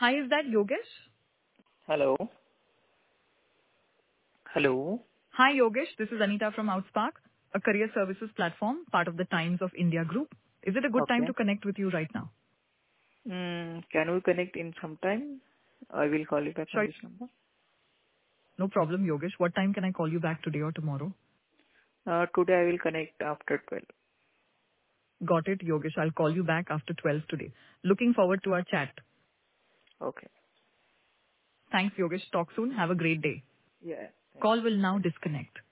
Hi, is that Yogesh? Hello. Hello. Hi, Yogesh. This is Anita from Outspark, a career services platform, part of the Times of India group. Is it a good time Okay. to connect with you right now? Can we connect in some time? I will call you back on Sure. this number. No problem, Yogesh. What time can I call you back today or tomorrow? Today I will connect after 12. Got it, Yogesh. I'll call you back after 12 today. Looking forward to our chat. Okay. Thanks, Yogesh. Talk soon. Have a great day. Yeah. Thank Call you. will now Bye. disconnect.